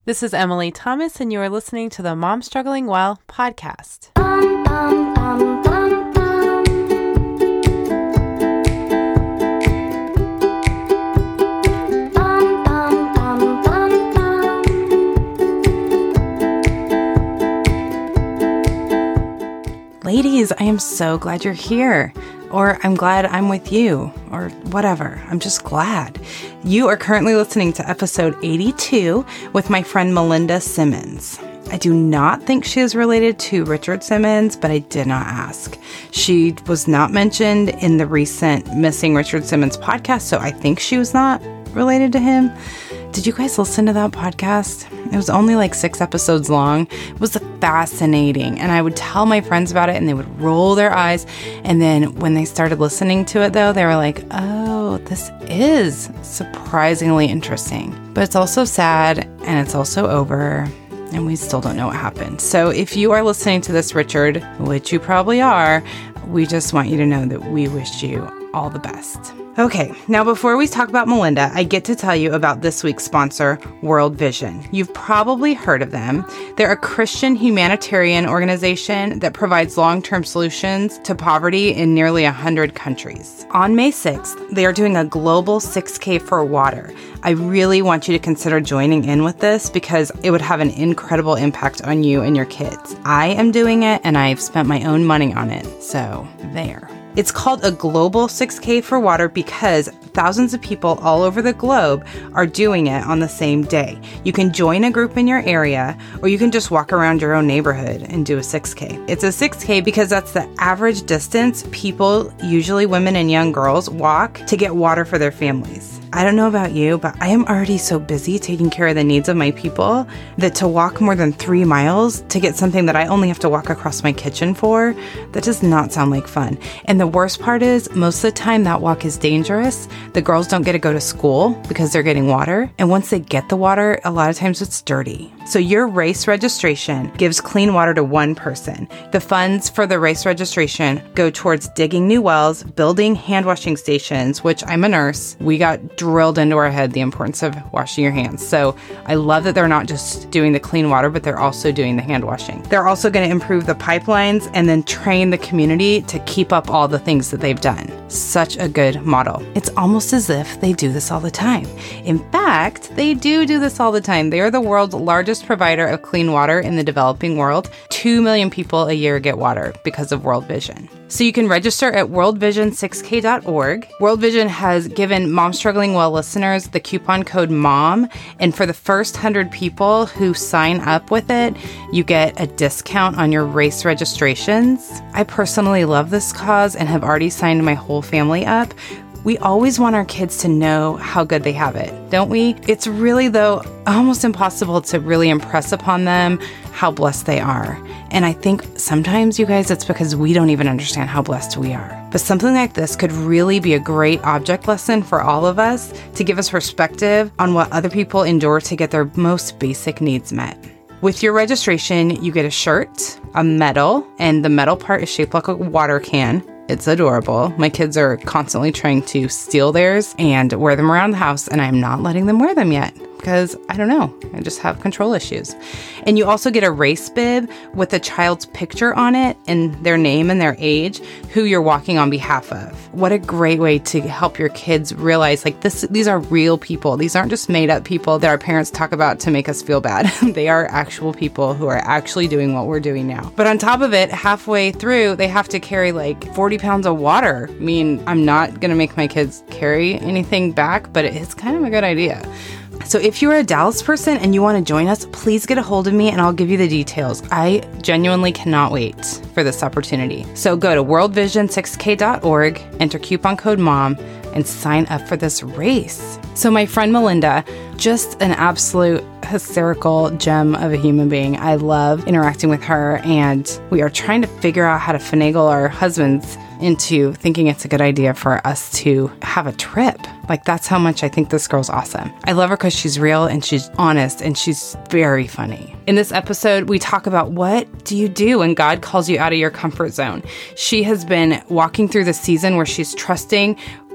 This is Emily Thomas, and you are listening to the Mom Struggling Well podcast. Ladies, I am so glad you're here. Or I'm glad I'm with you, or whatever. I'm just glad. You are currently listening to episode 82 with my friend Melinda Simmons. I do not think she is related to Richard Simmons, but I did not ask. She was not mentioned in the recent Missing Richard Simmons podcast, so I think she was not related to him. Did you guys listen to that podcast? It was only like 6 episodes long. It was fascinating. And I would tell my friends about it and they would roll their eyes. And then when they started listening to it though, they were like, oh, this is surprisingly interesting. But it's also sad and it's also over and we still don't know what happened. So if you are listening to this, Richard, which you probably are, we just want you to know that we wish you all the best. Okay, now before we talk about Melinda, I get to tell you about this week's sponsor, World Vision. You've probably heard of them. They're a Christian humanitarian organization that provides long-term solutions to poverty in nearly 100 countries. On May 6th, they are doing a global 6K for water. I really want you to consider joining in with this because it would have an incredible impact on you and your kids. I am doing it and I've spent my own money on it, so there. It's called a Global 6K for Water because thousands of people all over the globe are doing it on the same day. You can join a group in your area, or you can just walk around your own neighborhood and do a 6K. It's a 6K because that's the average distance people, usually women and young girls, walk to get water for their families. I don't know about you, but I am already so busy taking care of the needs of my people that to walk more than 3 miles to get something that I only have to walk across my kitchen for, that does not sound like fun. And the worst part is, most of the time that walk is dangerous. The girls don't get to go to school because they're getting water. And once they get the water, a lot of times it's dirty. So your race registration gives clean water to one person. The funds for the race registration go towards digging new wells, building hand washing stations, which I'm a nurse. We got drilled into our head the importance of washing your hands. So I love that they're not just doing the clean water, but they're also doing the hand washing. They're also going to improve the pipelines and then train the community to keep up all the things that they've done. Such a good model. It's almost as if they do this all the time. In fact, they do this all the time. They are the world's largest provider of clean water in the developing world. 2 million people a year get water because of World Vision. So you can register at worldvision6k.org. World Vision has given Mom Struggling Well listeners the coupon code MOM, and for the first 100 people who sign up with it, you get a discount on your race registrations. I personally love this cause and have already signed my whole family up. We always want our kids to know how good they have it, don't we? It's really, though, almost impossible to really impress upon them how blessed they are. And I think sometimes, you guys, it's because we don't even understand how blessed we are. But something like this could really be a great object lesson for all of us to give us perspective on what other people endure to get their most basic needs met. With your registration, you get a shirt, a medal, and the medal part is shaped like a water can. It's adorable. My kids are constantly trying to steal theirs and wear them around the house, and I'm not letting them wear them yet because I don't know. I just have control issues. And you also get a race bib with a child's picture on it and their name and their age, who you're walking on behalf of. What a great way to help your kids realize like these are real people. These aren't just made up people that our parents talk about to make us feel bad. They are actual people who are actually doing what we're doing now. But on top of it, halfway through, they have to carry like 40 pounds of water. I mean, I'm not going to make my kids carry anything back, but it's kind of a good idea. So if you're a Dallas person and you want to join us, please get a hold of me and I'll give you the details. I genuinely cannot wait for this opportunity. So go to worldvision6k.org, enter coupon code MOM, and sign up for this race. So my friend Melinda, just an absolute hysterical gem of a human being. I love interacting with her, and we are trying to figure out how to finagle our husbands into thinking it's a good idea for us to have a trip. Like, that's how much I think this girl's awesome. I love her because she's real and she's honest and she's very funny. In this episode, we talk about what do you do when God calls you out of your comfort zone. She has been walking through the season where she's trusting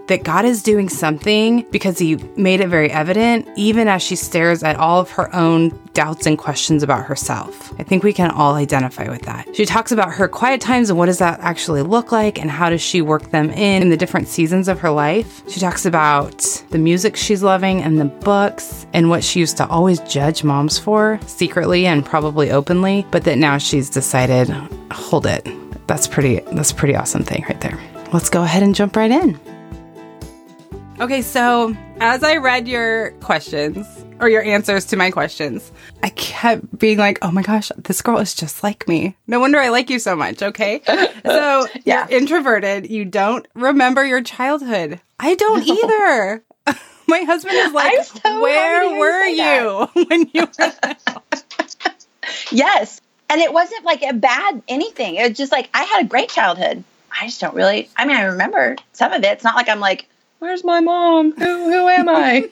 that God is doing something because he made it very evident, even as she stares at all of her own doubts and questions about herself. I think we can all identify with that. She talks about her quiet times and what does that actually look like and how does she work them in the different seasons of her life. She talks about the music she's loving and the books and what she used to always judge moms for secretly and probably openly, but that now she's decided, hold it. That's a pretty awesome thing right there. Let's go ahead and jump right in. Okay, so as I read your questions or your answers to my questions, I kept being like, oh my gosh, this girl is just like me. No wonder I like you so much, okay? So Yeah. You're introverted. You don't remember your childhood. I don't either. My husband is like, so where were you when you were Yes. And it wasn't like a bad anything. It was just like, I had a great childhood. I just don't really, I remember some of it. It's not like I'm like, where's my mom? Who am I?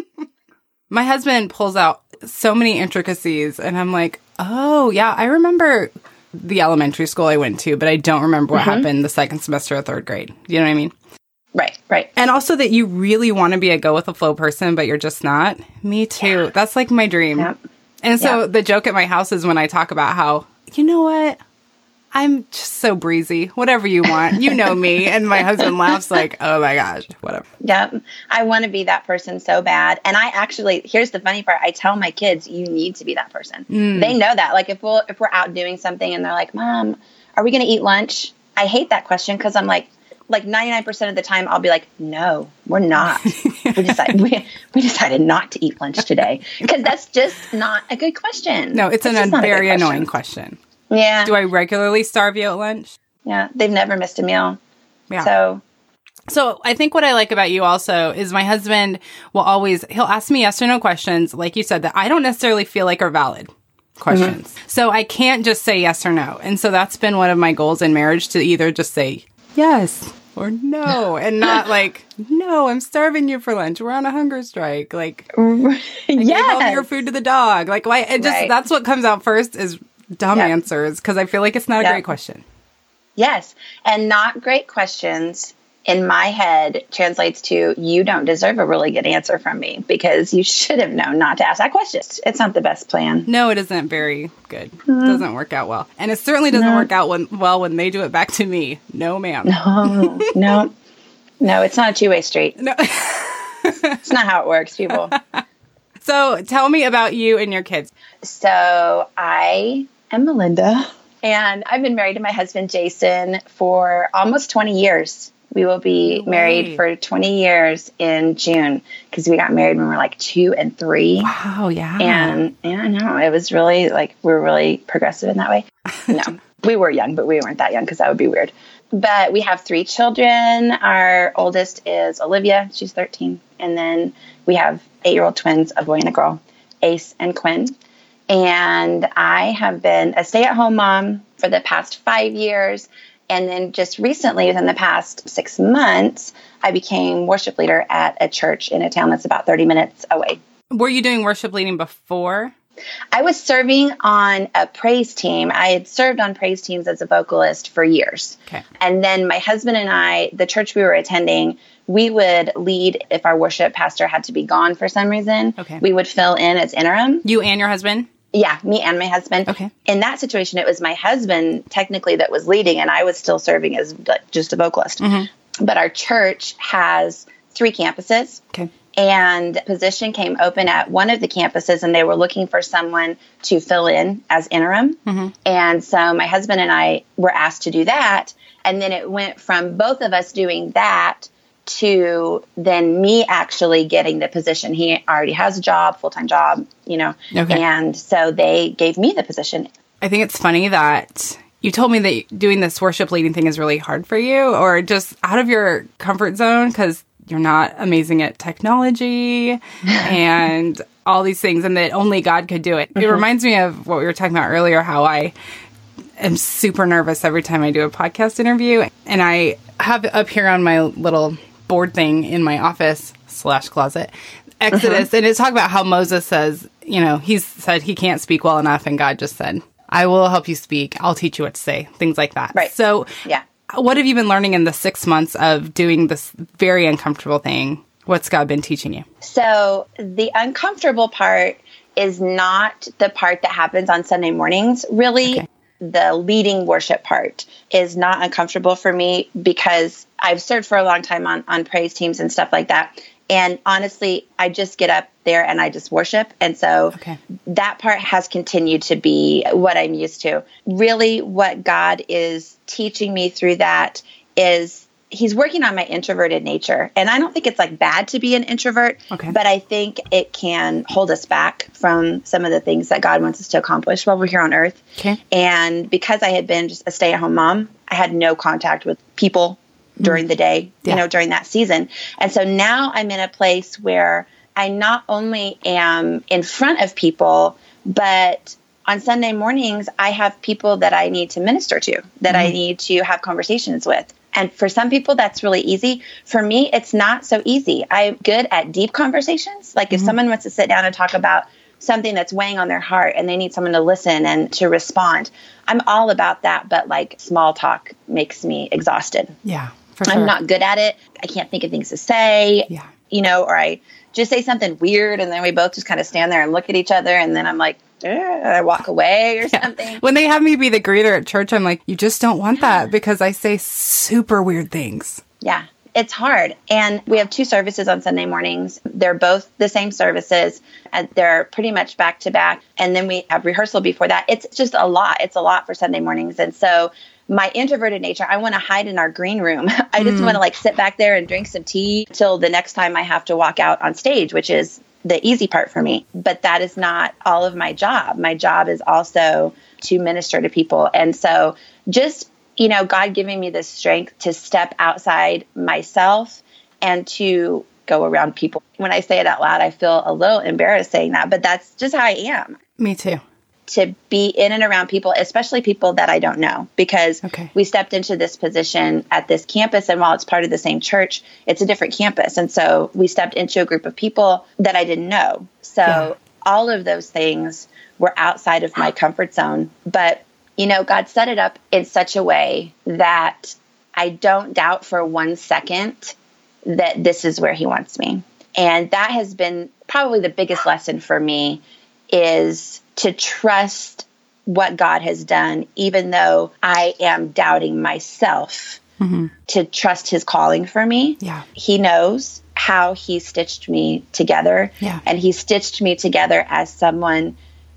My husband pulls out so many intricacies and I'm like, oh yeah, I remember the elementary school I went to, but I don't remember what happened the second semester of third grade. You know what I mean? Right. And also that you really want to be a go with the flow person, but you're just not. Me too. Yeah. That's like my dream. Yep. And so the joke at my house is when I talk about how, you know what? I'm just so breezy. Whatever you want. You know me. And my husband laughs like, oh my gosh, whatever. Yep. I want to be that person so bad. And I actually, here's the funny part. I tell my kids, you need to be that person. They know that. Like if we're out doing something and they're like, Mom, are we going to eat lunch? I hate that question because I'm like 99% of the time I'll be like, no, we're not. We decided not to eat lunch today because that's just not a good question. No, it's a very annoying question. Yeah. Do I regularly starve you at lunch? Yeah. They've never missed a meal. Yeah. So I think what I like about you also is my husband he'll ask me yes or no questions, like you said, that I don't necessarily feel like are valid questions. So I can't just say yes or no. And so that's been one of my goals in marriage, to either just say yes or no, and not like, no, I'm starving you for lunch. We're on a hunger strike. Like, I gave all your food to the dog. Like, why? It just, that's what comes out first is dumb answers, because I feel like it's not a great question. Yes. And not great questions in my head translates to, you don't deserve a really good answer from me because you should have known not to ask that question. It's not the best plan. No, it isn't very good. It doesn't work out well. And it certainly doesn't work out when they do it back to me. No, ma'am. No, it's not a two-way street. No. It's not how it works, people. So tell me about you and your kids. So I am Melinda, and I've been married to my husband, Jason, for almost 20 years. We will be married for 20 years in June because we got married when we were like 2 and 3. Wow, yeah. And I know, it was really like, we were really progressive in that way. No, we were young, but we weren't that young because that would be weird. But we have 3 children. Our oldest is Olivia. She's 13. And then we have 8-year-old twins, a boy and a girl, Ace and Quinn. And I have been a stay-at-home mom for the past 5 years. And then just recently, within the past 6 months, I became worship leader at a church in a town that's about 30 minutes away. Were you doing worship leading before? I was serving on a praise team. I had served on praise teams as a vocalist for years. Okay. And then my husband and I, the church we were attending, we would lead if our worship pastor had to be gone for some reason. Okay. We would fill in as interim. You and your husband? Yeah, me and my husband. Okay. In that situation, it was my husband technically that was leading, and I was still serving as just a vocalist. Mm-hmm. But our church has 3 campuses. Okay. And the position came open at one of the campuses, and they were looking for someone to fill in as interim. Mm-hmm. And so my husband and I were asked to do that. And then it went from both of us doing that to then me actually getting the position. He already has a job, full-time job, Okay. And so they gave me the position. I think it's funny that you told me that doing this worship leading thing is really hard for you, or just out of your comfort zone, because you're not amazing at technology and all these things, and that only God could do it. Mm-hmm. It reminds me of what we were talking about earlier, how I am super nervous every time I do a podcast interview. And I have up here on my little board thing in my office / closet, Exodus, and it's talking about how Moses says, he said he can't speak well enough, and God just said, I will help you speak. I'll teach you what to say, things like that. Right. So yeah. What have you been learning in the 6 months of doing this very uncomfortable thing? What's God been teaching you? So the uncomfortable part is not the part that happens on Sunday mornings. Really, okay. The leading worship part is not uncomfortable for me because I've served for a long time on praise teams and stuff like that. And honestly, I just get up there and I just worship. And so that part has continued to be what I'm used to. Really, what God is teaching me through that is He's working on my introverted nature. And I don't think it's like bad to be an introvert, but I think it can hold us back from some of the things that God wants us to accomplish while we're here on earth. And because I had been just a stay-at-home mom, I had no contact with people during the day, during that season. And so now I'm in a place where I not only am in front of people, but on Sunday mornings, I have people that I need to minister to, that I need to have conversations with. And for some people, that's really easy. For me, it's not so easy. I'm good at deep conversations. Like if someone wants to sit down and talk about something that's weighing on their heart and they need someone to listen and to respond, I'm all about that. But like small talk makes me exhausted. Yeah, for sure. I'm not good at it. I can't think of things to say, or I just say something weird and then we both just kind of stand there and look at each other. And then I'm like, I walk away or something. When they have me be the greeter at church, I'm like, you just don't want that because I say super weird things. Yeah, it's hard. And we have 2 services on Sunday mornings. They're both the same services. And they're pretty much back to back. And then we have rehearsal before that. It's just a lot. It's a lot for Sunday mornings. And so my introverted nature, I want to hide in our green room. I just want to like sit back there and drink some tea till the next time I have to walk out on stage, which is the easy part for me. But that is not all of my job. My job is also to minister to people. And so just, God giving me the strength to step outside myself and to go around people. When I say it out loud, I feel a little embarrassed saying that, but that's just how I am. Me too. To be in and around people, especially people that I don't know, because we stepped into this position at this campus. And while it's part of the same church, it's a different campus. And so we stepped into a group of people that I didn't know. So all of those things were outside of my comfort zone. But, God set it up in such a way that I don't doubt for 1 second that this is where He wants me. And that has been probably the biggest lesson for me, is to trust what God has done, even though I am doubting myself, to trust His calling for me. Yeah. He knows how He stitched me together. Yeah. And He stitched me together as someone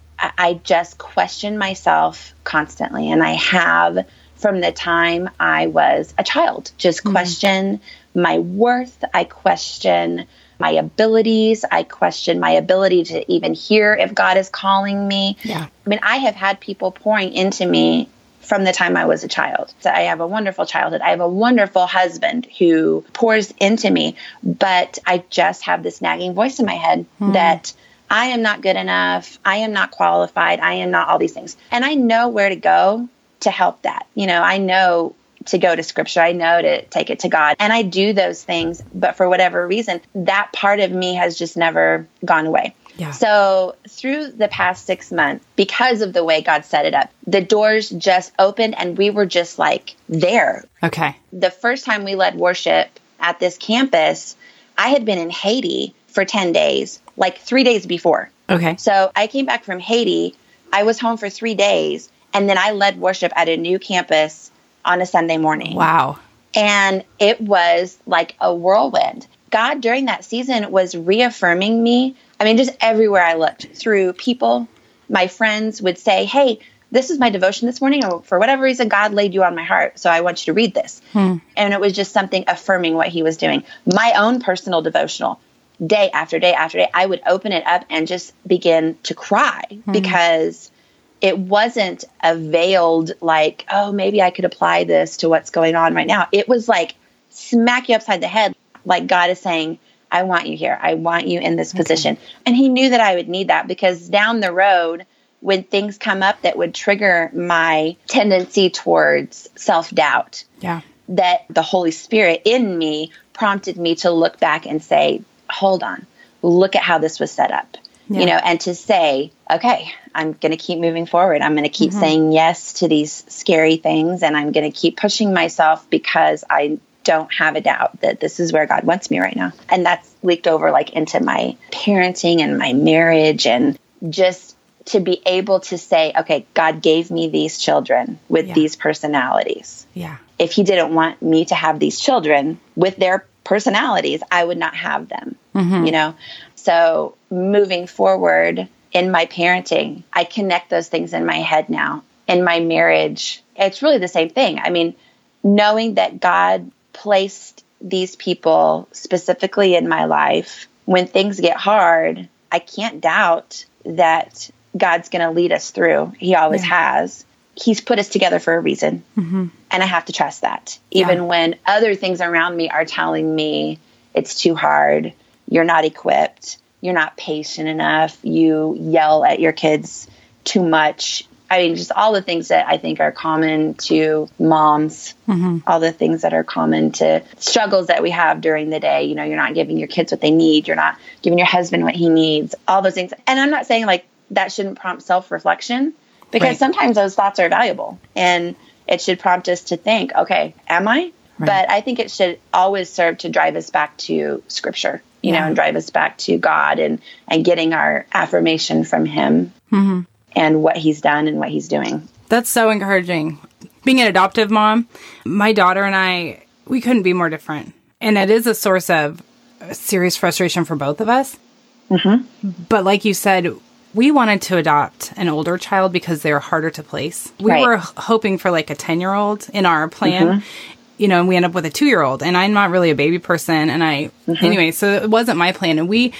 I just question myself constantly. And I have from the time I was a child, just question my worth. I question my abilities. I question my ability to even hear if God is calling me. Yeah. I mean, I have had people pouring into me from the time I was a child. So I have a wonderful childhood. I have a wonderful husband who pours into me, but I just have this nagging voice in my head that I am not good enough. I am not qualified. I am not all these things. And I know where to go to help that. I know to go to Scripture. I know to take it to God. And I do those things. But for whatever reason, that part of me has just never gone away. Yeah. So through the past 6 months, because of the way God set it up, the doors just opened and we were just like there. Okay. The first time we led worship at this campus, I had been in Haiti for 10 days, like 3 days before. Okay. So I came back from Haiti. I was home for 3 days. And then I led worship at a new campus on a Sunday morning. Wow. And it was like a whirlwind. God, during that season, was reaffirming me. I mean, just everywhere I looked, through people, my friends would say, hey, this is my devotion this morning. Or for whatever reason, God laid you on my heart. So I want you to read this. And it was just something affirming what He was doing. My own personal devotional, day after day after day, I would open it up and just begin to cry because it wasn't a veiled like, oh, maybe I could apply this to what's going on right now. It was like smack you upside the head. Like God is saying, I want you here. I want you in this position. And He knew that I would need that because down the road, when things come up that would trigger my tendency towards self-doubt, that the Holy Spirit in me prompted me to look back and say, hold on, look at how this was set up. and to say, okay, I'm going to keep moving forward. I'm going to keep saying yes to these scary things. And I'm going to keep pushing myself because I don't have a doubt that this is where God wants me right now. And that's leaked over like into my parenting and my marriage, and just to be able to say, okay, God gave me these children with these personalities. Yeah. If he didn't want me to have these children with their personalities, I would not have them, So moving forward in my parenting, I connect those things in my head now. In my marriage, it's really the same thing. I mean, knowing that God placed these people specifically in my life, when things get hard, I can't doubt that God's going to lead us through. He always has. He's put us together for a reason. And I have to trust that. Even when other things around me are telling me it's too hard, you're not equipped, you're not patient enough, you yell at your kids too much. I mean, just all the things that I think are common to moms, all the things that are common to struggles that we have during the day. You're not giving your kids what they need. You're not giving your husband what he needs, all those things. And I'm not saying like that shouldn't prompt self-reflection, because sometimes those thoughts are valuable and it should prompt us to think, okay, am I? But I think it should always serve to drive us back to Scripture, and drive us back to God and getting our affirmation from him and what he's done and what he's doing. That's so encouraging. Being an adoptive mom, my daughter and I, we couldn't be more different. And it is a source of serious frustration for both of us. But like you said, we wanted to adopt an older child because they were harder to place. We were hoping for like a 10-year-old in our plan. And we end up with a 2-year-old, and I'm not really a baby person. And anyway, so it wasn't my plan. And we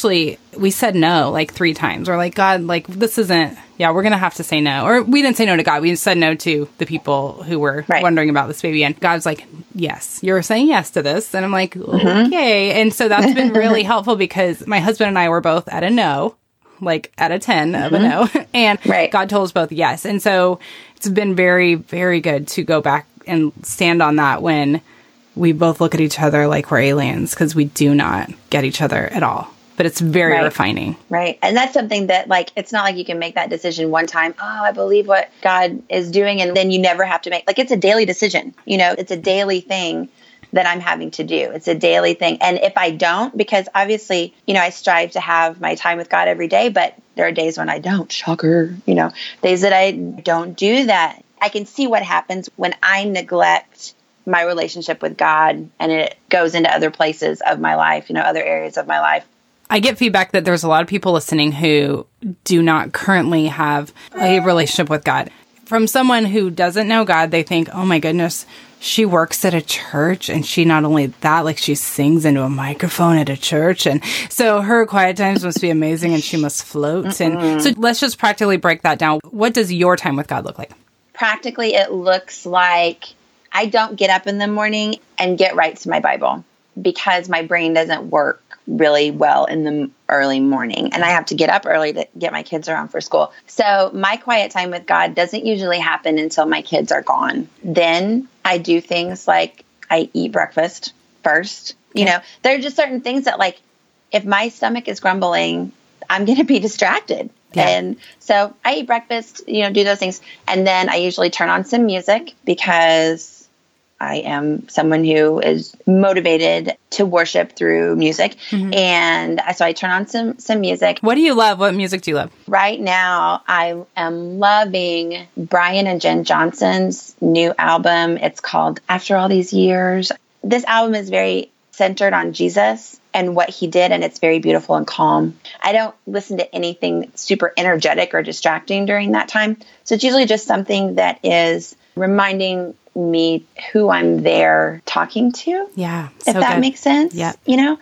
said no like 3 times. We're like, God, like this isn't, we're going to have to say no. Or we didn't say no to God. We said no to the people who were wondering about this baby. And God's like, yes, you're saying yes to this. And I'm like, okay. And so that's been really helpful, because my husband and I were both at a no, like at a 10 of a no. And God told us both yes. And so it's been very, very good to go back and stand on that when we both look at each other like we're aliens, because we do not get each other at all. But it's very refining. Right. And that's something that, like, it's not like you can make that decision one time. Oh, I believe what God is doing. And then you never have to make, like, it's a daily decision. It's a daily thing that I'm having to do. It's a daily thing. And if I don't, because obviously, I strive to have my time with God every day, but there are days when I don't. Shocker. Days that I don't do that. I can see what happens when I neglect my relationship with God and it goes into other places of my life, other areas of my life. I get feedback that there's a lot of people listening who do not currently have a relationship with God. From someone who doesn't know God, they think, oh my goodness, she works at a church, and she not only that, like she sings into a microphone at a church. And so her quiet times must be amazing, and she must float. And so let's just practically break that down. What does your time with God look like? Practically, it looks like I don't get up in the morning and get right to my Bible, because my brain doesn't work really well in the early morning, and I have to get up early to get my kids around for school. So my quiet time with God doesn't usually happen until my kids are gone. Then I do things like I eat breakfast first. There are just certain things that, like, if my stomach is grumbling, I'm going to be distracted. And so I eat breakfast, do those things. And then I usually turn on some music, because I am someone who is motivated to worship through music. And so I turn on some music. What do you love? What music do you love? Right now, I am loving Brian and Jen Johnson's new album. It's called After All These Years. This album is very centered on Jesus and what he did, and it's very beautiful and calm. I don't listen to anything super energetic or distracting during that time. So it's usually just something that is reminding me who I'm there talking to. Yeah. If that makes sense. Yeah.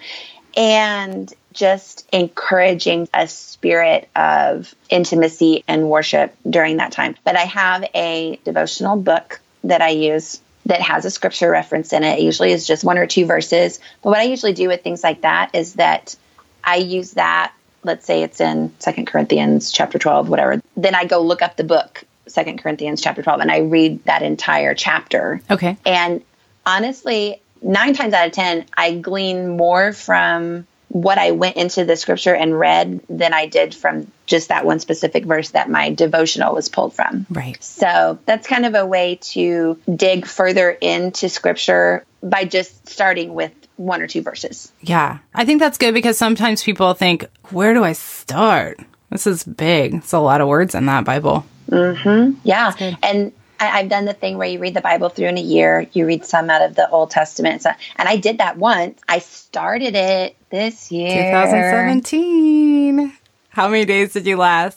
And just encouraging a spirit of intimacy and worship during that time. But I have a devotional book that I use that has a scripture reference in it. It usually is just 1 or 2 verses. But what I usually do with things like that is that I use that, let's say it's in 2 Corinthians chapter 12, whatever. Then I go look up the book, 2 Corinthians chapter 12, and I read that entire chapter. Okay. And honestly, 9 times out of 10, I glean more from what I went into the scripture and read than I did from just that one specific verse that my devotional was pulled from. Right. So that's kind of a way to dig further into scripture by just starting with 1 or 2 verses. Yeah. I think that's good because sometimes people think, where do I start? This is big. It's a lot of words in that Bible. Mm-hmm. Yeah. And I've done the thing where you read the Bible through in a year. You read some out of the Old Testament. And I did that once. I started it this year. 2017. How many days did you last?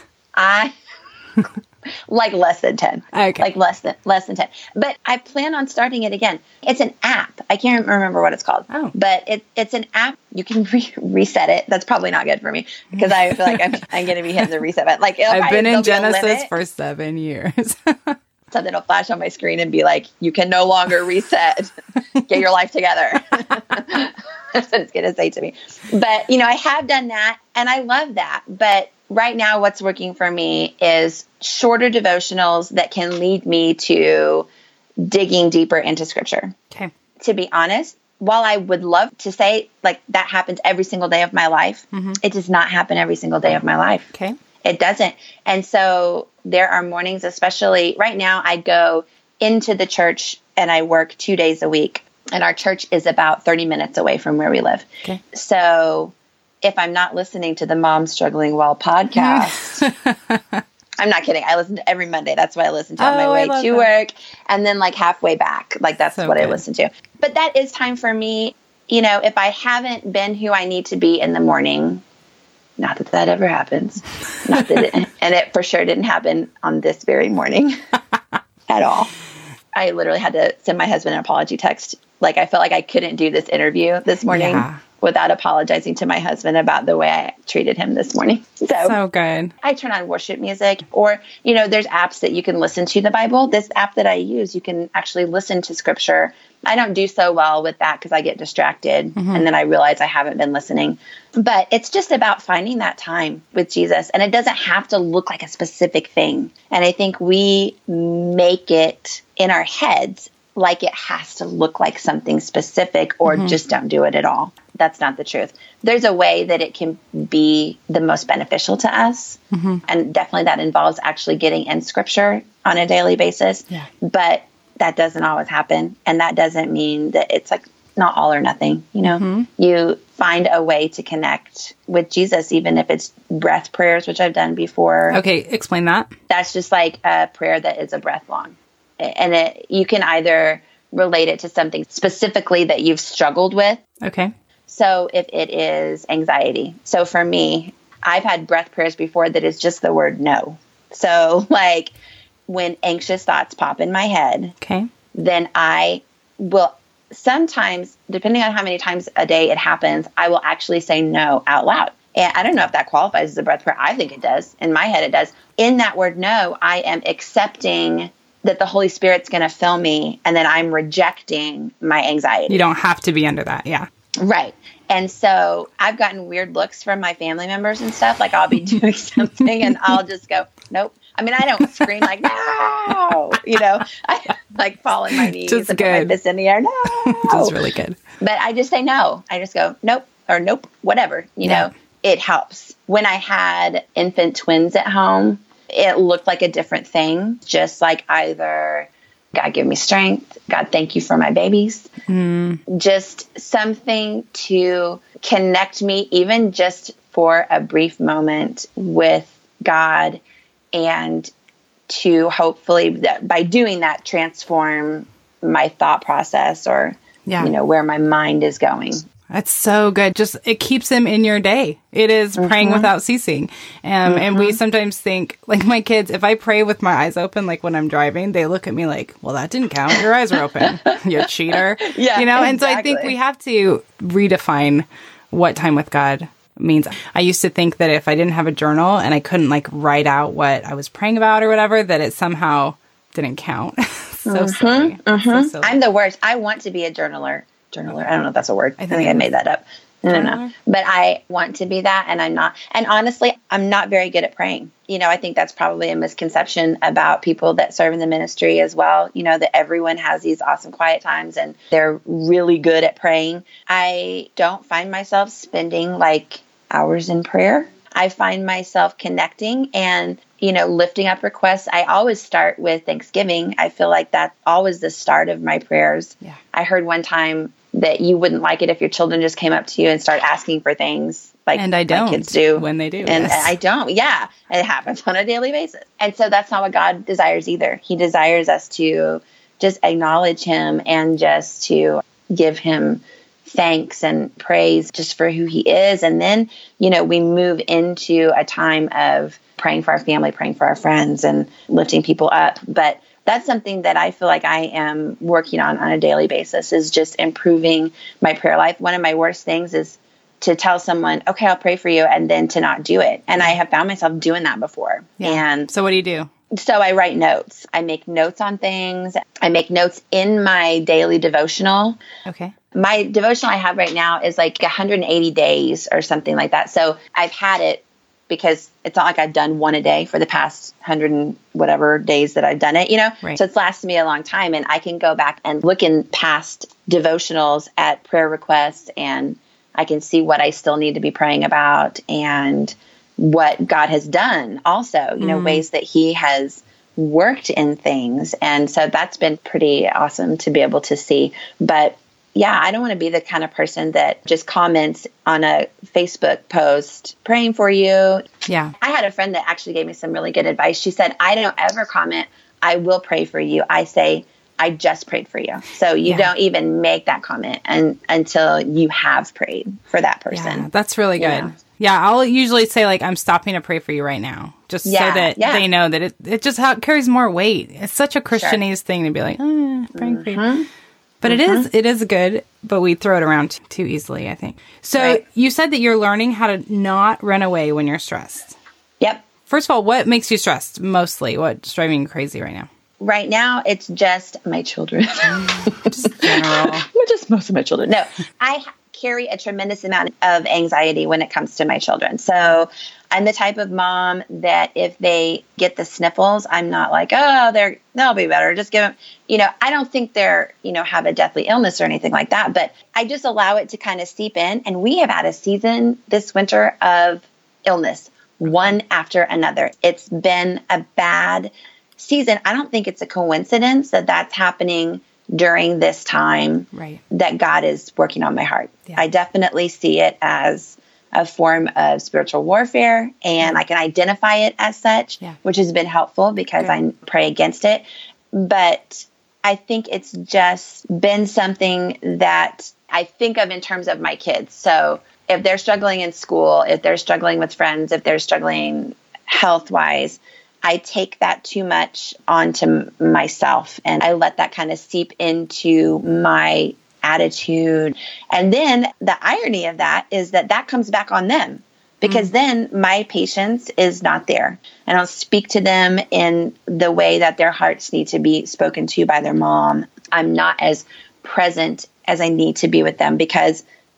Like less than 10. Okay. Like less than 10. But I plan on starting it again. It's an app. I can't remember what it's called. Oh. But it's an app. You can reset it. That's probably not good for me because I feel like I'm going to be hitting the reset button. Like I've been in Genesis for 7 years. Something will flash on my screen and be like, you can no longer reset. Get your life together. That's what it's going to say to me. But, I have done that and I love that. But right now, what's working for me is shorter devotionals that can lead me to digging deeper into scripture. Okay. To be honest, while I would love to say like that happens every single day of my life, it does not happen every single day of my life. Okay. It doesn't. And so there are mornings, especially right now, I go into the church and I work 2 days a week. And our church is about 30 minutes away from where we live. Okay. So if I'm not listening to the Mom Struggling Well podcast, I'm not kidding. I listen to every Monday. That's what I listen to on my way to work. And then like halfway back, like that's what I listen to. But that is time for me. If I haven't been who I need to be in the morning, not that that ever happens, not that and it for sure didn't happen on this very morning at all. I literally had to send my husband an apology text. Like I felt like I couldn't do this interview this morning without apologizing to my husband about the way I treated him this morning. So good. I turn on worship music or, there's apps that you can listen to the Bible. This app that I use, you can actually listen to scripture. I don't do so well with that because I get distracted and then I realize I haven't been listening. But it's just about finding that time with Jesus. And it doesn't have to look like a specific thing. And I think we make it in our heads like it has to look like something specific or just don't do it at all. That's not the truth. There's a way that it can be the most beneficial to us. And definitely that involves actually getting in scripture on a daily basis. Yeah. But that doesn't always happen. And that doesn't mean that it's like not all or nothing. You find a way to connect with Jesus, even if it's breath prayers, which I've done before. Okay. Explain that. That's just like a prayer that is a breath long. And you can either relate it to something specifically that you've struggled with. Okay. So if it is anxiety. So for me, I've had breath prayers before that is just the word no. So like when anxious thoughts pop in my head, then I will sometimes, depending on how many times a day it happens, I will actually say no out loud. And I don't know if that qualifies as a breath prayer. I think it does. In my head, it does. In that word no, I am accepting that the Holy Spirit's going to fill me, and then I'm rejecting my anxiety. You don't have to be under that. Yeah. Right. And so I've gotten weird looks from my family members and stuff. Like I'll be doing something and I'll just go, nope. I mean, I don't scream like, no, I like fall on my knees just and good. put my fist in the air. No. Just really good. But I just say no. I just go, nope, or nope, whatever, you know, it helps. When I had infant twins at home, it looked like a different thing. Just like either God give me strength, God thank you for my babies. Just something to connect me, even just for a brief moment with God, and to hopefully by doing that transform my thought process or where my mind is going. That's so good. Just it keeps them in your day. It is praying without ceasing. And we sometimes think, like my kids, if I pray with my eyes open, like when I'm driving, they look at me like, well, that didn't count. Your eyes were open. You cheater. Yeah, And so I think we have to redefine what time with God means. I used to think that if I didn't have a journal and I couldn't like write out what I was praying about or whatever, that it somehow didn't count. So silly. So silly. I'm the worst. I want to be a journaler. I don't know if that's a word. I think I made that up. No. But I want to be that, and I'm not. And honestly, I'm not very good at praying. I think that's probably a misconception about people that serve in the ministry as well, that everyone has these awesome quiet times and they're really good at praying. I don't find myself spending like hours in prayer. I find myself connecting and, lifting up requests. I always start with Thanksgiving. I feel like that's always the start of my prayers. Yeah. I heard one time that you wouldn't like it if your children just came up to you and start asking for things like kids do when they do. And I don't. Yeah. It happens on a daily basis. And so that's not what God desires either. He desires us to just acknowledge him and just to give him thanks and praise just for who he is. And then, we move into a time of praying for our family, praying for our friends, and lifting people up. But that's something that I feel like I am working on a daily basis, is just improving my prayer life. One of my worst things is to tell someone, okay, I'll pray for you, and then to not do it. And I have found myself doing that before. Yeah. And so what do you do? So I write notes. I make notes on things. I make notes in my daily devotional. Okay. My devotional I have right now is like 180 days or something like that. So I've had it because it's not like I've done one a day for the past 100 and whatever days that I've done it, Right. So it's lasted me a long time, and I can go back and look in past devotionals at prayer requests, and I can see what I still need to be praying about and what God has done also, ways that he has worked in things. And so that's been pretty awesome to be able to see. But yeah, I don't want to be the kind of person that just comments on a Facebook post, praying for you. Yeah. I had a friend that actually gave me some really good advice. She said, I don't ever comment, I will pray for you. I say, I just prayed for you. So you don't even make that comment until you have prayed for that person. Yeah, that's really good. Yeah, I'll usually say, like, I'm stopping to pray for you right now, just so that they know that it just carries more weight. It's such a Christianese thing to be like, praying for you. But it is good, but we throw it around too easily, I think. So you said that you're learning how to not run away when you're stressed. Yep. First of all, what makes you stressed mostly? What's driving you crazy right now? Right now, it's just my children. Just general. Just most of my children. No, I carry a tremendous amount of anxiety when it comes to my children. So I'm the type of mom that if they get the sniffles, I'm not like, oh, they'll be better. Just give them, I don't think they're, have a deathly illness or anything like that, but I just allow it to kind of seep in. And we have had a season this winter of illness, one after another. It's been a bad season. I don't think it's a coincidence that that's happening during this time, that God is working on my heart. Yeah. I definitely see it as a form of spiritual warfare, and I can identify it as such, which has been helpful because I pray against it. But I think it's just been something that I think of in terms of my kids. So if they're struggling in school, if they're struggling with friends, if they're struggling health-wise, I take that too much onto myself, and I let that kind of seep into my attitude. And then the irony of that is that comes back on them, because then my patience is not there. And I'll speak to them in the way that their hearts need to be spoken to by their mom. I'm not as present as I need to be with them because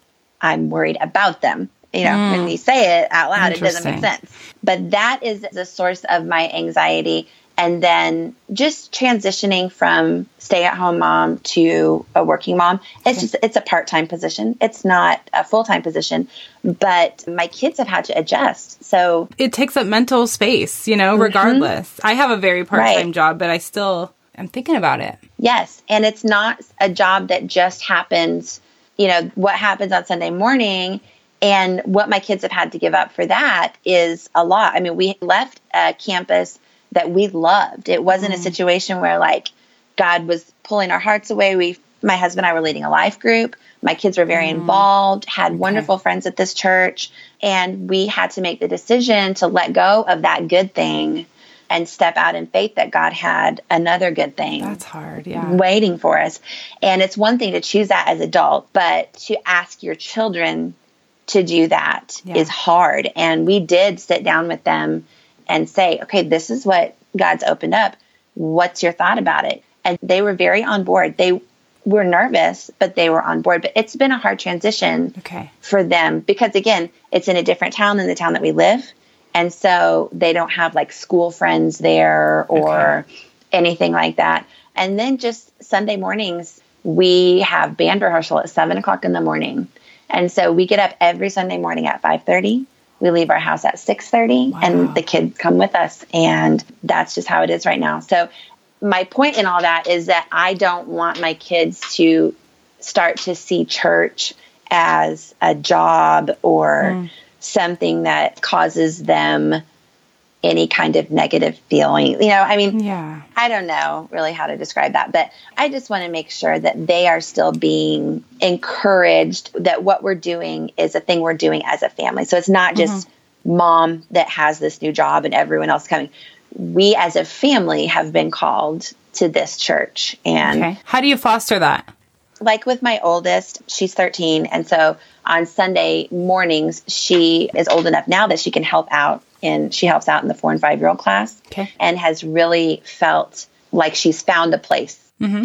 I'm worried about them. When you say it out loud, it doesn't make sense. But that is the source of my anxiety. And then just transitioning from stay-at-home mom to a working mom, it's a part-time position. It's not a full-time position, but my kids have had to adjust. So it takes up mental space, regardless. I have a very part-time job, but I'm thinking about it. Yes. And it's not a job that just happens, what happens on Sunday morning. And what my kids have had to give up for that is a lot. I mean, we left a campus that we loved. It wasn't a situation where like God was pulling our hearts away. My husband and I were leading a life group. My kids were very involved, had wonderful friends at this church. And we had to make the decision to let go of that good thing and step out in faith that God had another good thing. That's hard, waiting for us. And it's one thing to choose that as adult, but to ask your children to do that is hard. And we did sit down with them and say, okay, this is what God's opened up. What's your thought about it? And they were very on board. They were nervous, but they were on board. But it's been a hard transition for them because, again, it's in a different town than the town that we live. And so they don't have like school friends there or anything like that. And then just Sunday mornings, we have band rehearsal at 7:00 in the morning. And so we get up every Sunday morning at 5:30. We leave our house at 6:30 and the kids come with us. And that's just how it is right now. So my point in all that is that I don't want my kids to start to see church as a job or something that causes them any kind of negative feeling. I don't know really how to describe that, but I just want to make sure that they are still being encouraged that what we're doing is a thing we're doing as a family. So it's not just mom that has this new job and everyone else coming. We as a family have been called to this church. And how do you foster that? Like with my oldest, she's 13. And so on Sunday mornings, she is old enough now that she can help out. And she helps out in the 4 and 5-year-old class and has really felt like she's found a place.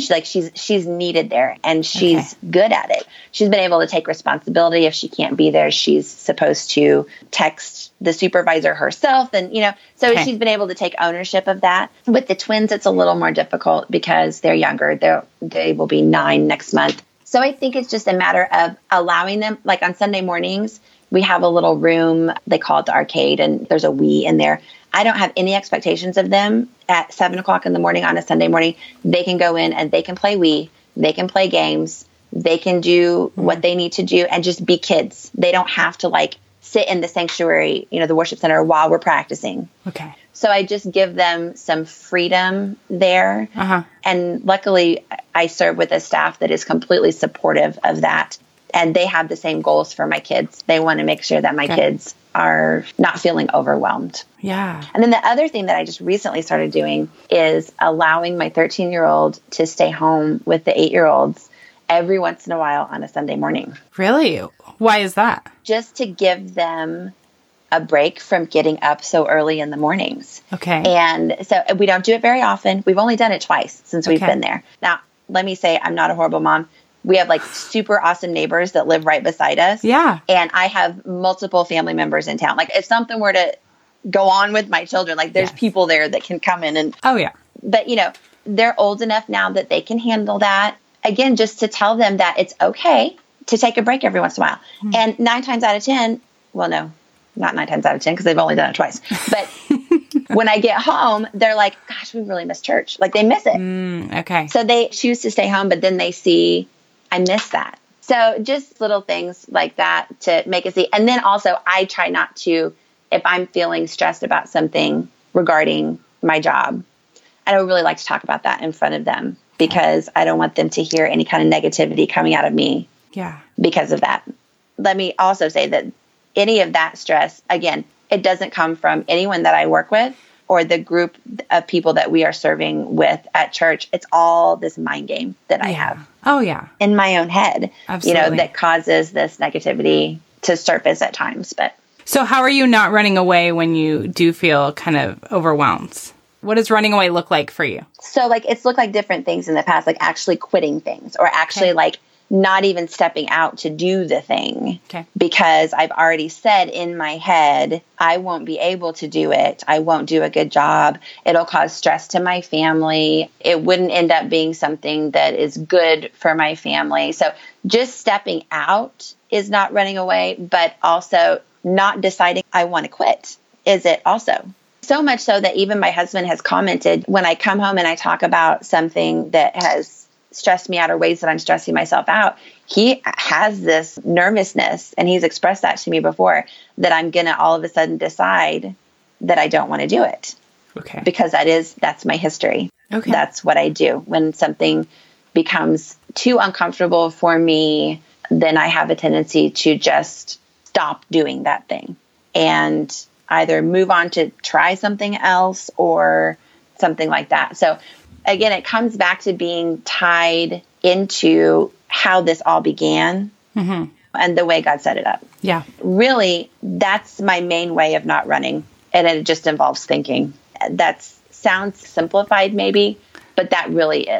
She's needed there and she's good at it. She's been able to take responsibility. If she can't be there, she's supposed to text the supervisor herself. And, so she's been able to take ownership of that. With the twins, it's a little more difficult because they're younger. They will be 9 next month. So I think it's just a matter of allowing them, like on Sunday mornings, we have a little room, they call it the arcade, and there's a Wii in there. I don't have any expectations of them at 7:00 in the morning on a Sunday morning. They can go in and they can play Wii, they can play games, they can do what they need to do and just be kids. They don't have to like sit in the sanctuary, the worship center while we're practicing. So I just give them some freedom there. And luckily I serve with a staff that is completely supportive of that. And they have the same goals for my kids. They want to make sure that my kids are not feeling overwhelmed. And then the other thing that I just recently started doing is allowing my 13-year-old to stay home with the 8-year-olds every once in a while on a Sunday morning. Really? Why is that? Just to give them a break from getting up so early in the mornings. And so we don't do it very often. We've only done it twice since we've been there. Now, let me say I'm not a horrible mom. We have like super awesome neighbors that live right beside us. And I have multiple family members in town. Like if something were to go on with my children, like there's people there that can come in and, but they're old enough now that they can handle that. Again, just to tell them that it's okay to take a break every once in a while. And 9 times out of 10, well, no, not 9 times out of 10, because they've only done it twice. But when I get home, they're like, gosh, we really miss church. Like they miss it. So they choose to stay home, but then they see, I miss that. So just little things like that to make it see. And then also I try not to, if I'm feeling stressed about something regarding my job, I don't really like to talk about that in front of them because I don't want them to hear any kind of negativity coming out of me because of that. Let me also say that any of that stress, again, it doesn't come from anyone that I work with or the group of people that we are serving with at church. It's all this mind game that I have. In my own head, that causes this negativity to surface at times. But so how are you not running away when you do feel kind of overwhelmed? What does running away look like for you? So like, it's looked like different things in the past, like actually quitting things or actually like not even stepping out to do the thing because I've already said in my head, I won't be able to do it. I won't do a good job. It'll cause stress to my family. It wouldn't end up being something that is good for my family. So just stepping out is not running away, but also not deciding I want to quit is it also. So much so that even my husband has commented when I come home and I talk about something that has stressed me out or ways that I'm stressing myself out, he has this nervousness and he's expressed that to me before that I'm going to all of a sudden decide that I don't want to do it. Because that's my history. That's what I do. When something becomes too uncomfortable for me, then I have a tendency to just stop doing that thing and either move on to try something else or something like that. So again, it comes back to being tied into how this all began and the way God set it up. Really, that's my main way of not running. And it just involves thinking. That sounds simplified maybe, but that really is.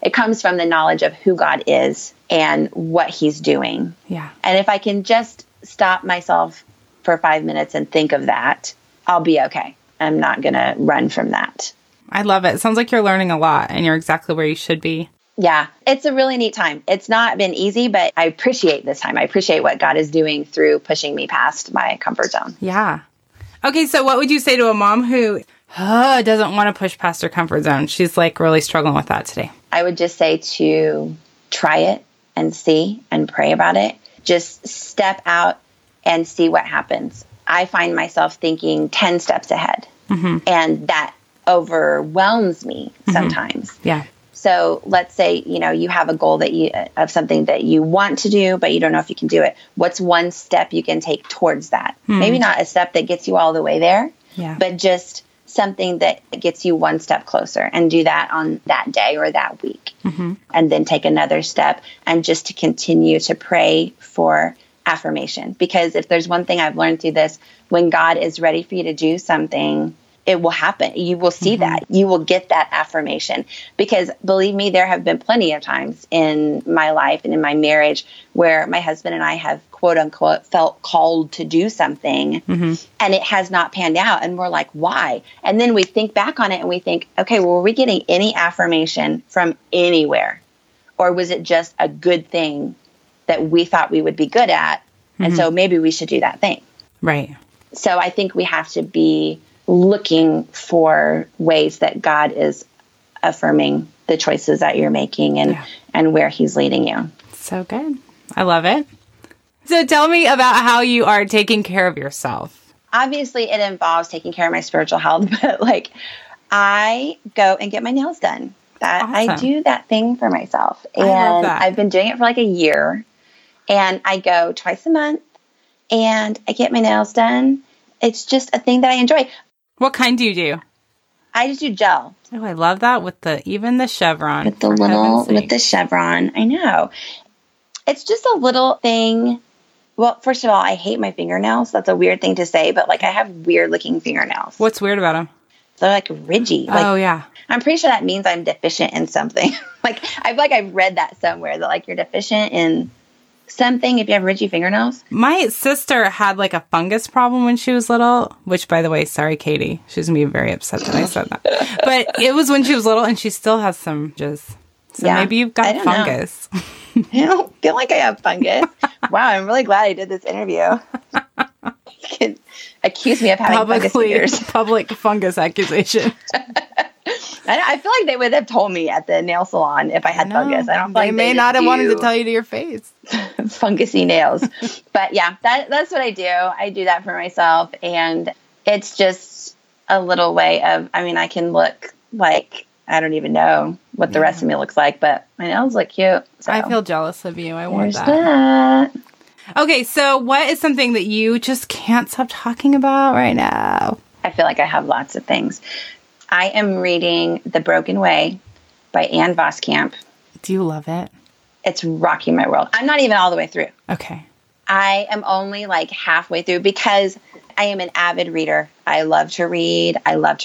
It comes from the knowledge of who God is and what he's doing. Yeah. And if I can just stop myself for 5 minutes and think of that, I'll be okay. I'm not going to run from that. I love it. It sounds like you're learning a lot and you're exactly where you should be. Yeah, it's a really neat time. It's not been easy, but I appreciate this time. I appreciate what God is doing through pushing me past my comfort zone. Yeah. Okay, so what would you say to a mom who doesn't want to push past her comfort zone? She's like really struggling with that today. I would just say to try it and see and pray about it. Just step out and see what happens. I find myself thinking 10 steps ahead, and that overwhelms me sometimes. Yeah. So let's say, you have a goal of something that you want to do, but you don't know if you can do it. What's one step you can take towards that? Maybe not a step that gets you all the way there, but just something that gets you one step closer, and do that on that day or that week. And then take another step, and just to continue to pray for affirmation. Because if there's one thing I've learned through this, when God is ready for you to do something, it will happen. You will see that. You will get that affirmation. Because believe me, there have been plenty of times in my life and in my marriage where my husband and I have, quote unquote, felt called to do something, and it has not panned out. And we're like, why? And then we think back on it and we think, okay, well, were we getting any affirmation from anywhere? Or was it just a good thing that we thought we would be good at? And so maybe we should do that thing. Right. So I think we have to be looking for ways that God is affirming the choices that you're making and where he's leading you. So good. I love it. So tell me about how you are taking care of yourself. Obviously, it involves taking care of my spiritual health, but I go and get my nails done. Awesome. I do that thing for myself. And I love that. I've been doing it for a year. And I go twice a month and I get my nails done. It's just a thing that I enjoy. What kind do you do? I just do gel. Oh, I love that with even the chevron. With the chevron. I know. It's just a little thing. Well, first of all, I hate my fingernails. That's a weird thing to say, but I have weird looking fingernails. What's weird about them? They're ridgy. Oh, yeah. I'm pretty sure that means I'm deficient in something. I've read that somewhere that you're deficient in something if you have ridgy fingernails. My sister had a fungus problem when she was little, which, by the way, sorry, Katie. She's going to be very upset that I said that. But it was when she was little, and she still has some just... So maybe you've got fungus. I don't feel like I have fungus. Wow, I'm really glad I did this interview. You can accuse me of having fungus fingers. Public fungus accusation. I feel like they would have told me at the nail salon if I had fungus. I don't feel they may not have wanted to tell you to your face. Fungusy nails. But yeah, that's what I do. I do that for myself. And it's just a little way of, I can look I don't even know what the rest of me looks like, but my nails look cute. So. I feel jealous of you. I want that. Okay, so what is something that you just can't stop talking about right now? I feel like I have lots of things. I am reading The Broken Way by Ann Voskamp. Do you love it? It's rocking my world. I'm not even all the way through. Okay. I am only halfway through because I am an avid reader. I love to read.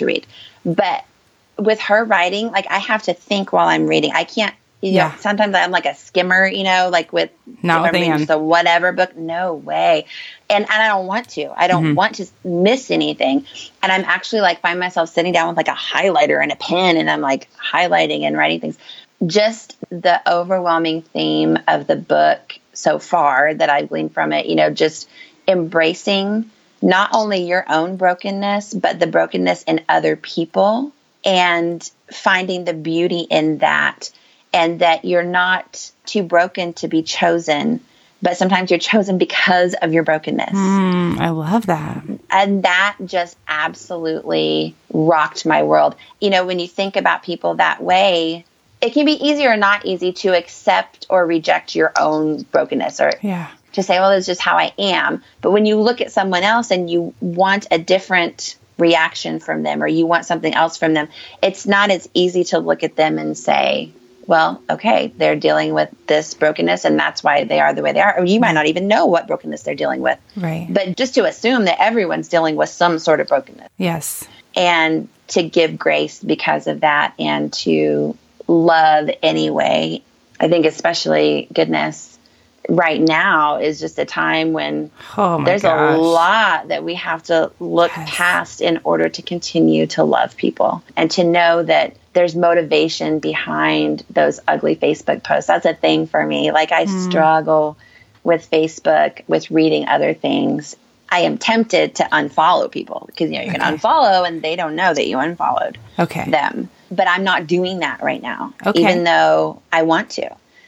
But with her writing, I have to think while I'm reading. I can't, sometimes I'm a skimmer, with not with Anne. Just a whatever book. No way. And I don't want to. I don't want to miss anything. And I'm actually find myself sitting down with a highlighter and a pen, and I'm highlighting and writing things. Just the overwhelming theme of the book so far that I've gleaned from it, just embracing not only your own brokenness, but the brokenness in other people, and finding the beauty in that, and that you're not too broken to be chosen, but sometimes you're chosen because of your brokenness. I love that. And that just absolutely rocked my world. When you think about people that way, it can be easy or not easy to accept or reject your own brokenness, or to say, well, it's just how I am. But when you look at someone else and you want a different reaction from them, or you want something else from them, it's not as easy to look at them and say, well, okay, they're dealing with this brokenness and that's why they are the way they are. Or you might not even know what brokenness they're dealing with. Right. But just to assume that everyone's dealing with some sort of brokenness. Yes. And to give grace because of that, and to love anyway. I think especially, goodness, right now is just a time when there's a lot that we have to look past in order to continue to love people and to know that there's motivation behind those ugly Facebook posts. That's a thing for me. Like I struggle with Facebook, with reading other things. I am tempted to unfollow people because, you can unfollow and they don't know that you unfollowed them. But I'm not doing that right now, even though I want to,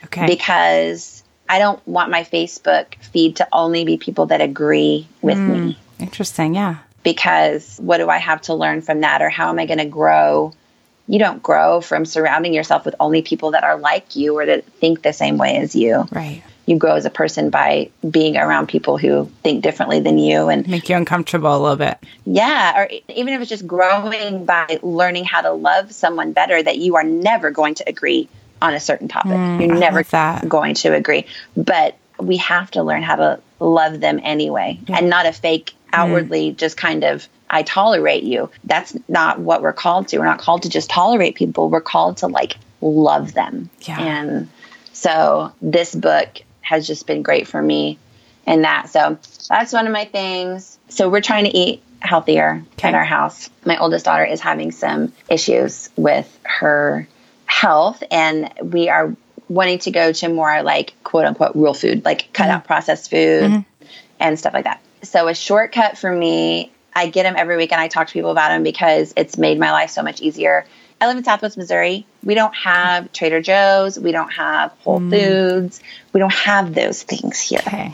because I don't want my Facebook feed to only be people that agree with me. Interesting. Yeah. Because what do I have to learn from that? Or how am I going to grow? You don't grow from surrounding yourself with only people that are like you or that think the same way as you. Right. You grow as a person by being around people who think differently than you and make you uncomfortable a little bit. Yeah. Or even if it's just growing by learning how to love someone better, that you are never going to agree on a certain topic. You're never going to agree. But we have to learn how to love them anyway and not a fake outwardly just kind of, I tolerate you. That's not what we're called to. We're not called to just tolerate people. We're called to like love them. Yeah. And so this book has just been great for me in that. So that's one of my things. So we're trying to eat healthier at our house. My oldest daughter is having some issues with her health, and we are wanting to go to more like quote unquote real food, like cut out processed food and stuff like that. So a shortcut for me, I get them every week and I talk to people about them because it's made my life so much easier. I live in Southwest Missouri. We don't have Trader Joe's. We don't have Whole Foods. We don't have those things here. Okay.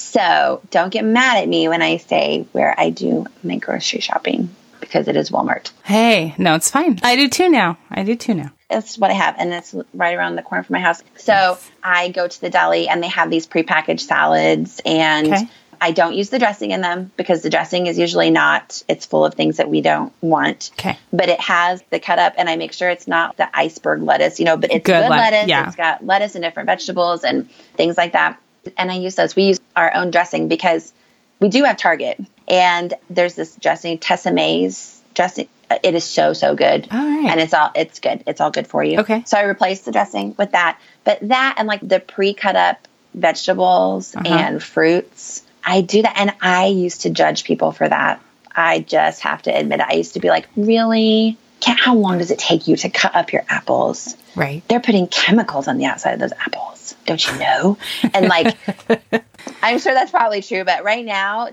So don't get mad at me when I say where I do my grocery shopping because it is Walmart. Hey, no, it's fine. I do too now. That's what I have. And it's right around the corner from my house. So I go to the deli and they have these prepackaged salads and I don't use the dressing in them because the dressing is usually not, it's full of things that we don't want. Okay. But it has the cut up and I make sure it's not the iceberg lettuce, but it's good lettuce. Yeah. It's got lettuce and different vegetables and things like that. And I use those. We use our own dressing because we do have Target and there's this dressing, Tessemae's dressing. It is so good. All right. And it's good. It's all good for you. Okay. So I replaced the dressing with that. But that and like the pre-cut up vegetables and fruits, I do that. And I used to judge people for that. I just have to admit it. I used to be like, really? How long does it take you to cut up your apples? Right. They're putting chemicals on the outside of those apples. Don't you know? And like, I'm sure that's probably true. But right now,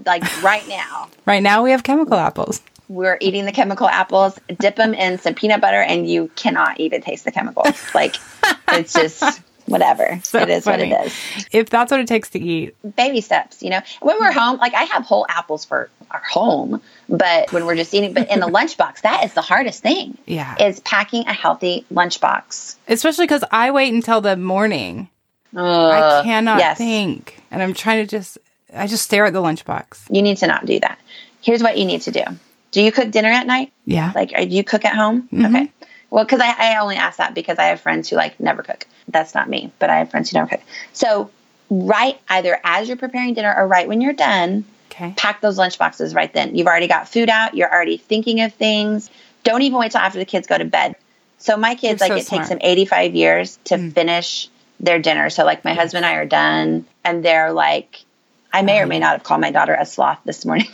we have chemical apples. We're eating the chemical apples, dip them in some peanut butter, and you cannot even taste the chemicals. Like, it's just whatever. So it is funny. what it is. If that's what it takes to eat. Baby steps, When we're home, like I have whole apples for our home, but when we're just eating, but in the lunchbox, that is the hardest thing. Yeah. Is packing a healthy lunchbox. Especially because I wait until the morning. I cannot think. And I'm trying to I just stare at the lunchbox. You need to not do that. Here's what you need to do. Do you cook dinner at night? Yeah. Like, do you cook at home? Okay. Well, because I only ask that because I have friends who like never cook. That's not me, but I have friends who never cook. So right either as you're preparing dinner or right when you're done, pack those lunch boxes right then. You've already got food out. You're already thinking of things. Don't even wait till after the kids go to bed. So my kids, it takes them 85 years to finish their dinner. So like my husband and I are done and they're like, I may or may not have called my daughter a sloth this morning.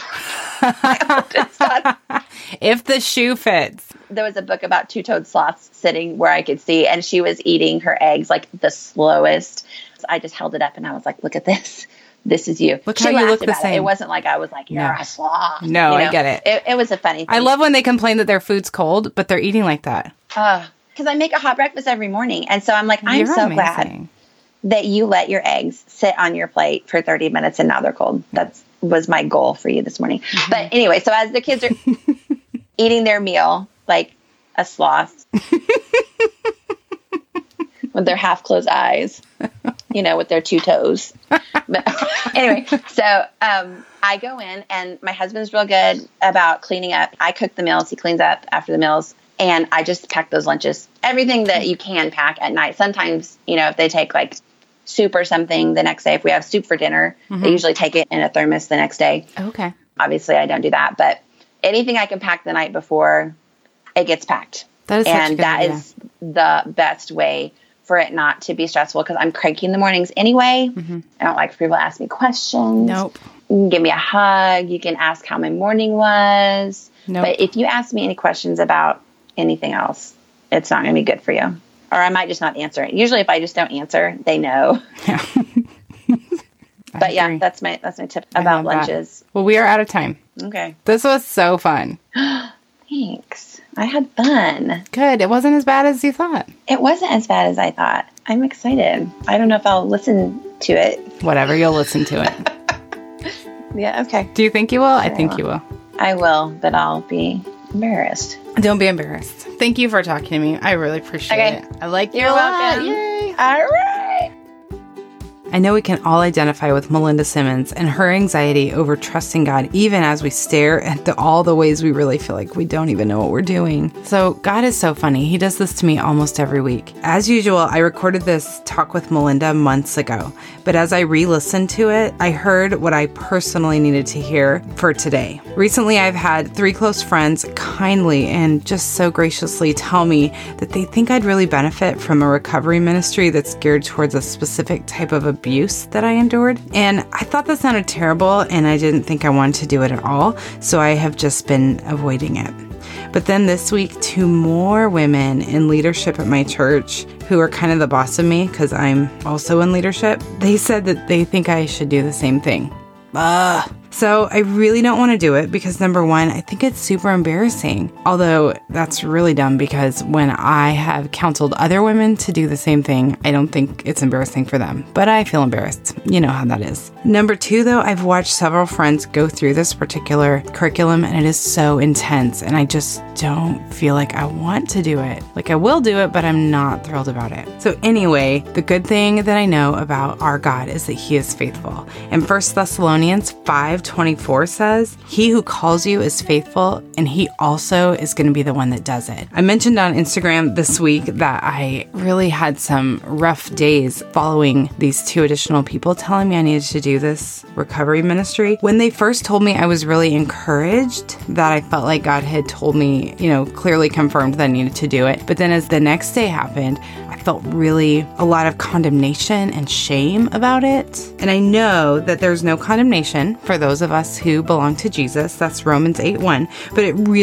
If the shoe fits. There was a book about two-toed sloths sitting where I could see, and she was eating her eggs like the slowest. So I just held it up and I was like, look at this. This is you. Look how you look the same. It wasn't like I was like, you're a sloth. No, I get it. It was a funny thing. I love when they complain that their food's cold, but they're eating like that. Because I make a hot breakfast every morning. And so I'm like, I'm so glad that you let your eggs sit on your plate for 30 minutes and now they're cold. That was my goal for you this morning. But anyway, so as the kids are eating their meal, like a sloth, with their half closed eyes, with their two toes. But anyway, so I go in and my husband's real good about cleaning up. I cook the meals. He cleans up after the meals. And I just pack those lunches, everything that you can pack at night. Sometimes, if they take like soup or something the next day, if we have soup for dinner, they usually take it in a thermos the next day. Okay. Obviously, I don't do that. But anything I can pack the night before, it gets packed. That is such a good idea. the best way for it not to be stressful, because I'm cranky in the mornings anyway. I don't like for people to ask me questions. Nope. You can give me a hug. You can ask how my morning was. Nope. But if you ask me any questions about anything else, it's not going to be good for you. Or I might just not answer it. Usually if I just don't answer, they know. Yeah. But yeah, that's my tip about lunches. Well, we are out of time. Okay. This was so fun. Thanks. I had fun. Good. It wasn't as bad as you thought. It wasn't as bad as I thought. I'm excited. I don't know if I'll listen to it. Whatever. You'll listen to it. Yeah. Okay. Do you think you will? I think you will. I will, but I'll be embarrassed. Don't be embarrassed. Thank you for talking to me. I really appreciate it. I like you a lot. Welcome. Yay. All right. I know we can all identify with Melinda Simmons and her anxiety over trusting God, even as we stare at all the ways we really feel like we don't even know what we're doing. So God is so funny. He does this to me almost every week. As usual, I recorded this talk with Melinda months ago, but as I re-listened to it, I heard what I personally needed to hear for today. Recently, I've had 3 close friends kindly and just so graciously tell me that they think I'd really benefit from a recovery ministry that's geared towards a specific type of abuse that I endured. And I thought that sounded terrible, and I didn't think I wanted to do it at all, so I have just been avoiding it. But then this week, 2 more women in leadership at my church, who are kind of the boss of me because I'm also in leadership, they said that they think I should do the same thing. So I really don't want to do it because, number one, I think it's super embarrassing. Although that's really dumb because when I have counseled other women to do the same thing, I don't think it's embarrassing for them. But I feel embarrassed. You know how that is. Number 2, though, I've watched several friends go through this particular curriculum and it is so intense. And I just don't feel like I want to do it. Like I will do it, but I'm not thrilled about it. So anyway, the good thing that I know about our God is that He is faithful. And 1 Thessalonians 5:24 says, "He who calls you is faithful, and He also is going to be the one that does it." I mentioned on Instagram this week that I really had some rough days following these 2 additional people telling me I needed to do this recovery ministry. When they first told me, I was really encouraged that I felt like God had told me, clearly confirmed that I needed to do it. But then as the next day happened, I felt really a lot of condemnation and shame about it. And I know that there's no condemnation for those of us who belong to Jesus. That's Romans 8:1. But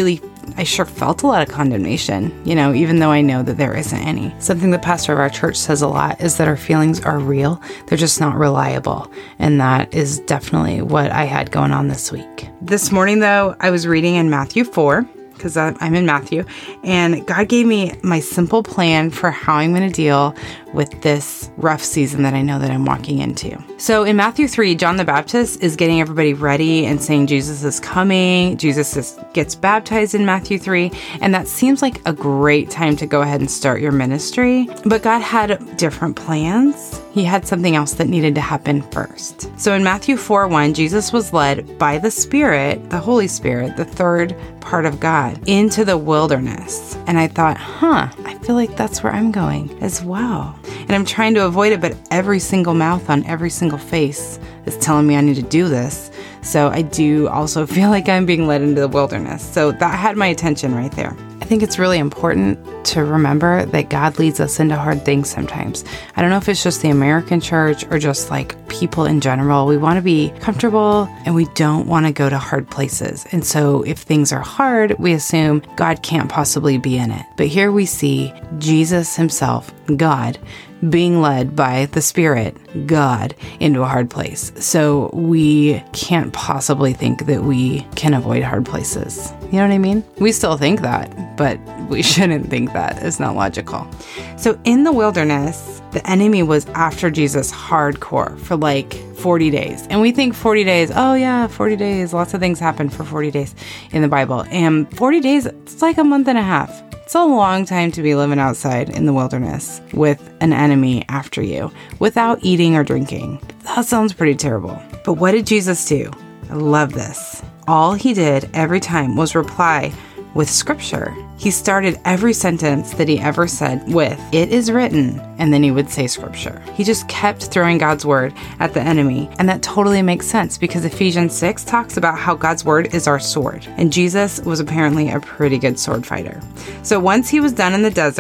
I sure felt a lot of condemnation, even though I know that there isn't any. Something the pastor of our church says a lot is that our feelings are real. They're just not reliable. And that is definitely what I had going on this week. This morning, though, I was reading in Matthew 4, because I'm in Matthew, and God gave me my simple plan for how I'm going to deal with this rough season that I know that I'm walking into. So in Matthew 3, John the Baptist is getting everybody ready and saying Jesus is coming. Jesus gets baptized in Matthew 3, and that seems like a great time to go ahead and start your ministry. But God had different plans. He had something else that needed to happen first. So in Matthew 4:1, Jesus was led by the Spirit, the Holy Spirit, the third part of God, into the wilderness. And I thought, I feel like that's where I'm going as well. And I'm trying to avoid it, but every single mouth on every single face is telling me I need to do this. So I do also feel like I'm being led into the wilderness. So that had my attention right there. I think it's really important to remember that God leads us into hard things sometimes. I don't know if it's just the American church or just like people in general. We want to be comfortable and we don't want to go to hard places. And so if things are hard, we assume God can't possibly be in it. But here we see Jesus himself, God, being led by the Spirit, God, into a hard place. So we can't possibly think that we can avoid hard places. You know what I mean? We still think that, but we shouldn't think that. It's not logical. So in the wilderness, the enemy was after Jesus hardcore for like 40 days. And we think 40 days, 40 days. Lots of things happen for 40 days in the Bible. And 40 days, it's like a month and a half. It's a long time to be living outside in the wilderness with an enemy after you without eating or drinking. That sounds pretty terrible. But what did Jesus do? I love this. All he did every time was reply with scripture. He started every sentence that he ever said with, "It is written," and then he would say scripture. He just kept throwing God's word at the enemy. And that totally makes sense because Ephesians 6 talks about how God's word is our sword. And Jesus was apparently a pretty good sword fighter. So once he was done in the desert,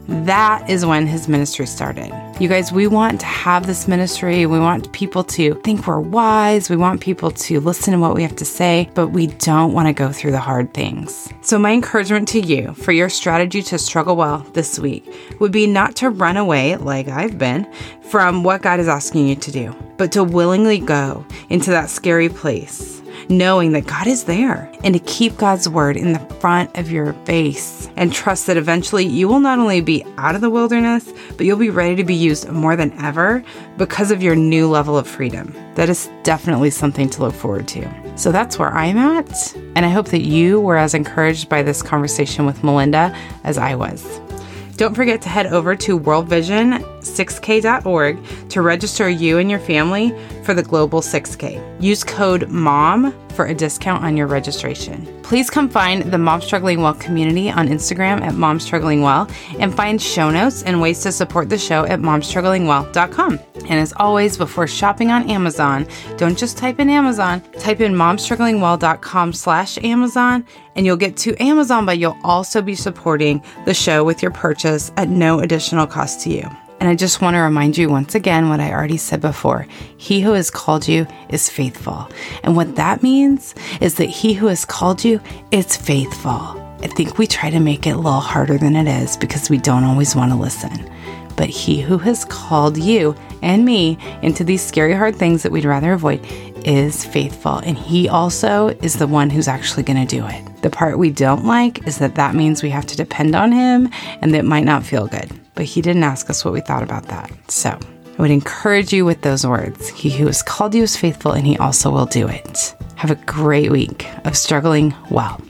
That is when his ministry started. You guys, we want to have this ministry. We want people to think we're wise. We want people to listen to what we have to say, but we don't want to go through the hard things. So my encouragement to you for your strategy to struggle well this week would be not to run away, like I've been, from what God is asking you to do, but to willingly go into that scary place, knowing that God is there, and to keep God's word in the front of your face and trust that eventually you will not only be out of the wilderness, but you'll be ready to be used more than ever because of your new level of freedom. That is definitely something to look forward to. So that's where I'm at, and I hope that you were as encouraged by this conversation with Melinda as I was. Don't forget to head over to worldvision6k.org to register you and your family for the Global 6K. Use code MOM for a discount on your registration. Please come find the Mom Struggling Well community on Instagram at Mom Struggling Well, and find show notes and ways to support the show at momstrugglingwell.com. And as always, before shopping on Amazon, don't just type in Amazon, type in momstrugglingwell.com/Amazon, and you'll get to Amazon, but you'll also be supporting the show with your purchase at no additional cost to you. And I just want to remind you once again what I already said before. He who has called you is faithful. And what that means is that he who has called you is faithful. I think we try to make it a little harder than it is because we don't always want to listen. But he who has called you and me into these scary, hard things that we'd rather avoid is faithful. And he also is the one who's actually going to do it. The part we don't like is that means we have to depend on him, and that might not feel good. But he didn't ask us what we thought about that. So I would encourage you with those words. He who has called you is faithful, and he also will do it. Have a great week of struggling well.